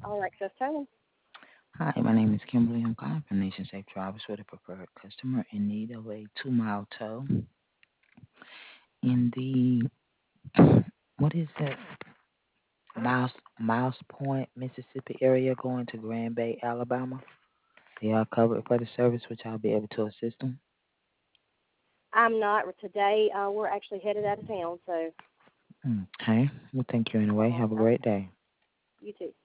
All access towing. Hi, my name is Kimberly. I'm calling from Nation Safe Drivers with a preferred customer in need of a 2 mile tow in the what is that Miles Point, Mississippi area going to Grand Bay, Alabama. They are covered for the service, which I'll be able to assist them. I'm not today. We're actually headed out of town, so Okay. Well, thank you anyway. Have a uh, great day. you too.